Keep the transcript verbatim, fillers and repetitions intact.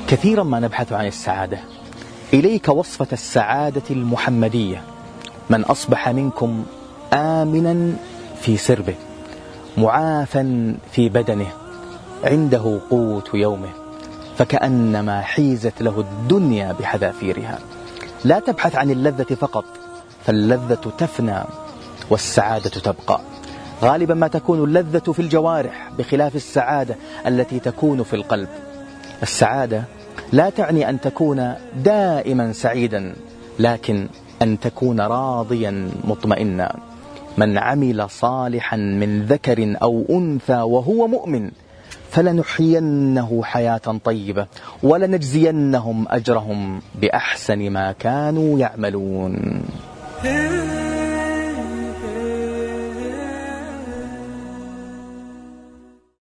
كثيرا ما نبحث عن السعادة. إليك وصفة السعادة المحمدية: من أصبح منكم آمنا في سربه، معافا في بدنه، عنده قوت يومه، فكأنما حيزت له الدنيا بحذافيرها. لا تبحث عن اللذة فقط، فاللذة تفنى والسعادة تبقى. غالبا ما تكون اللذة في الجوارح بخلاف السعادة التي تكون في القلب. السعادة لا تعني أن تكون دائما سعيدا، لكن أن تكون راضيا مطمئنا. من عمل صالحا من ذكر أو أنثى وهو مؤمن فلنحيينه حياة طيبة ولنجزينهم أجرهم بأحسن ما كانوا يعملون.